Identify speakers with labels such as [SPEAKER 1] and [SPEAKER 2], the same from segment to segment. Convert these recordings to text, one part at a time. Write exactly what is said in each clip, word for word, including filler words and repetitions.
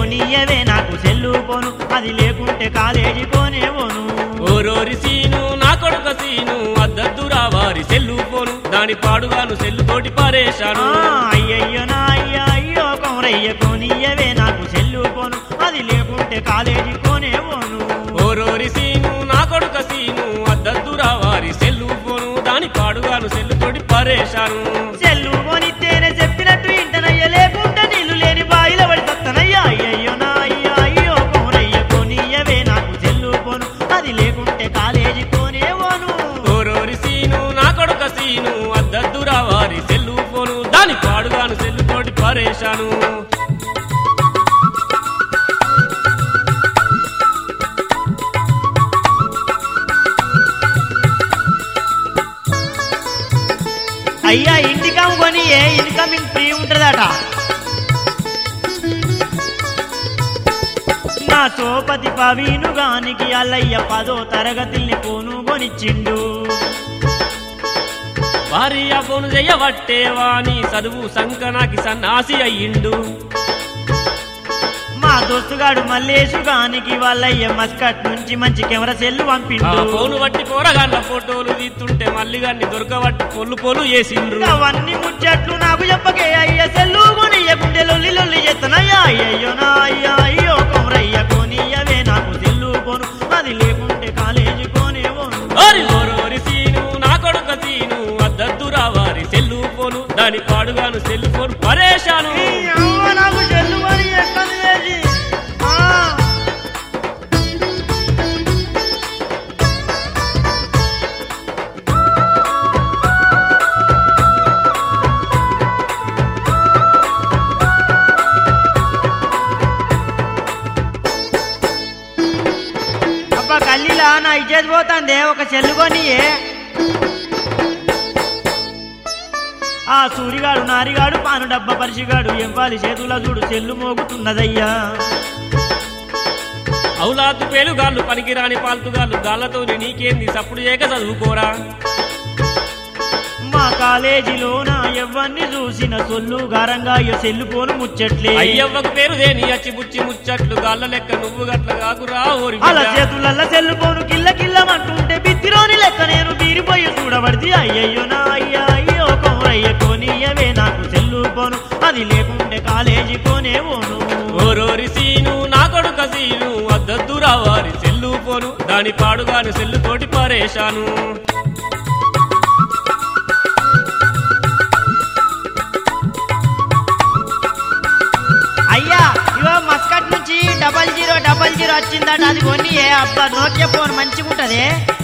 [SPEAKER 1] కొనియవే నాకు సెల్లు పోను అది లేకుంటే కాలేజీ పోనేవోను
[SPEAKER 2] ఓరోరి సీను నా కొడుక సీను అద్దద్దురా వారి సెల్లు పోను దాని పాడుగాను సెల్లు తోటి పారేశాను
[SPEAKER 1] అయ్యయ్యో నా అయ్యా అయ్యో కొమరయ్య కొనియవే నాకు సెల్లు పోను అది లేకుంటే కాలేజీ పోనేవోను
[SPEAKER 2] ఓరోరి సీను నా కొడుక సీను అద్దద్దురా వారి సెల్లు పోను దాని పాడుగాను సెల్లు తోటి పారేశాను
[SPEAKER 1] సెల్లు పోనిస్తేనే చెప్పినట్టు ఇంటనయ్య లేకుంటే నీళ్లు లేని బాయిల పడి తత్తనయ్యా అయ్యయ్యో నా అయ్యా అయ్యో కొమరయ్య కొనియవే నాకు సెల్లు పోను అది లేకుంటే కాలేజీ పోనేవోను
[SPEAKER 2] ఓరోరి సీను నా కొడుక సీను అద్దద్దురా వారి సెల్లు పోను దాని పాడుగాను సెల్లు తోటి పారేశాను
[SPEAKER 1] అయ్యా ఇంటికమ్ కొని ఏ ఇన్కమింగ్ ఫ్రీ ఉంటదట నా సోపతి పవీనుగానికి అల్లయ్య పదో తరగతిని పోను కొనిచ్చిండు
[SPEAKER 2] వారి ఆ పోను చెయ్యబట్టేవాని చదువు సంకనాకి సన్నాసి అయ్యిండు
[SPEAKER 1] మా దోస్తుగాడు మల్లేశుగానికి వాళ్ళయ్య మస్కట్ నుంచి మంచి కెమెరా సెల్లు
[SPEAKER 2] ఆ
[SPEAKER 1] పంపిండు
[SPEAKER 2] ఫోను బట్టి పోరగాళ్ళ ఫోటోలు తీస్తుంటే మళ్ళీ గాన్ని దొరకబట్టి పొల్లు పొలు చేసిండ్రు
[SPEAKER 1] అవన్నీ ముచ్చట్లు నాకు చెప్పకే అయ్య సెల్లు కొనియకుంటే లొల్లి లొల్లి చేస్తానయ్యా అయ్యయ్యో నా అయ్యా అయ్యో కొమరయ్య కొనియవే నాకు సెల్లు పోను అది లేకుంటే కాలేజీ పోనేవోను
[SPEAKER 2] ఓరి ఓరోరి సీను నా కొడుక సీను అద్దద్దురా వారి సెల్లు పోను దాని పాడుగాను సెల్లు ఫోన్ పరేశాను
[SPEAKER 1] ఈ అవ్వ నాకు సెల్లు కొని ఎక్కడి చేసి ఆ అబ్బా కల్లీలా నా ఇచ్చేది పోతాందే ఒక సెల్లు కొనియే ఆ సూరిగాడు నారిగాడు పాను డబ్బ పరిచిగాడు ఎంపాలి చేతుల చూడు సెల్లు మోగుతున్నదయ్యా
[SPEAKER 2] అవులాదు పేలుగాళ్ళు పనికిరాని పాల్తుగాళ్ళు గాళ్ళతో నీకేంది సప్పుడు చేయక చదువుకోరా
[SPEAKER 1] మా కాలేజీలోన ఎవ్వన్ని చూసిన సొల్లు గారంగా ఇక సెల్లు పోను ముచ్చట్లే
[SPEAKER 2] అయ్యవ్వకు పేరు దేని అచ్చి బుచ్చి ముచ్చట్లు గాళ్ళ లెక్క నువ్వు గట్ల కాకురా ఓరి
[SPEAKER 1] అలా
[SPEAKER 2] బిడ్డ.
[SPEAKER 1] చేతులల్ల సెల్లు పోను కిల్ల కిల్లమంటుంటే బిత్తిరోని లెక్క నేను బీరిపోయి చూడబడితే అయ్యయ్యో నా అయ్యా అయ్యో కొమరయ్య కొనియవే నాకు సెల్లు పోను అది లేకుంటే కాలేజీ పోనేవోను
[SPEAKER 2] ఓరోరి సీను నా కొడుక సీను అద్దద్దురా వారి సెల్లు పోను దాని పాడుగాను సెల్లు తోటి పారేశాను
[SPEAKER 1] అయ్యా ఇగో మస్కట్ నుంచి డబల్ జీరో డబల్ జీరో వచ్చిందట అది కొని అబ్బా నోకియా ఫోన్ మంచిగా ఉంటది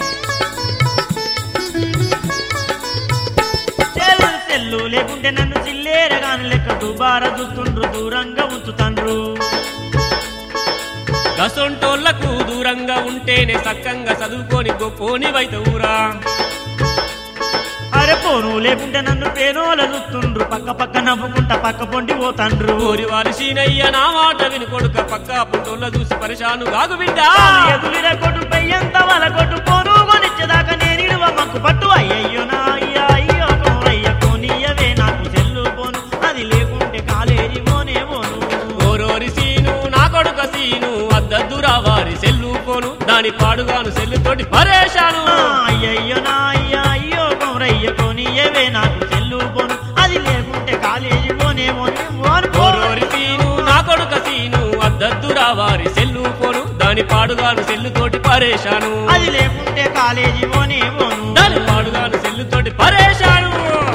[SPEAKER 1] సెల్లు సెల్లు లేకుంటే నన్ను చిల్లేరగాను లెక్క దుబారా చూస్తుండ్రు దూరంగా ఉంచుతండ్రు
[SPEAKER 2] గసొంటోళ్లకు దూరంగా ఉంటేనే సక్కంగా చదువుకొని గొప్పోని వైతవురా
[SPEAKER 1] అరే పోను లేకుంటే నన్ను పేనోల చూస్తుండ్రు పక్క పక్క నవ్వుకుంటా పక్క పొంటి పోతండ్రు
[SPEAKER 2] ఓరి వారి సీనయ్య నా మాట విని కొడుక పక్క పుట్టోళ్ళ చూసి పరిశాను గాగు బిడ్డా
[SPEAKER 1] ఎదులిర కొట్టు పెయ్యంత వాళ్ళ కొట్టు పోను కొనిచ్చేదాకా నేను మక్కు పట్టు అయ్యయ్యో నా అయ్యా అయ్యో కొమరయ్య కొనియవే నాకు సెల్లు పోను అది లేకుంటే కాలేజీ పోనేవోను
[SPEAKER 2] ఓరోరి సీను నా కొడుక సీను అద్దద్దురా వారి సెల్లు పోను దాని పాడుగాను సెల్లు తోటి పరేశాను
[SPEAKER 1] అయ్యయ్యో నా అయ్యా అయ్యో కొమరయ్య కొనియవే నాకు సెల్లు పోను అది లేకుంటే కాలేజీ పోనేవోను
[SPEAKER 2] ఓరోరి సీను నా కొడుక సీను అద్దద్దురా వారి సెల్లు పోను దాని పాడుగాను సెల్లు తోటి పరేశాను
[SPEAKER 1] అది లేకుంటే కాలేజీ పోనేవోను
[SPEAKER 2] దాని పాడుగాను సెల్లు తోటి పరేశాను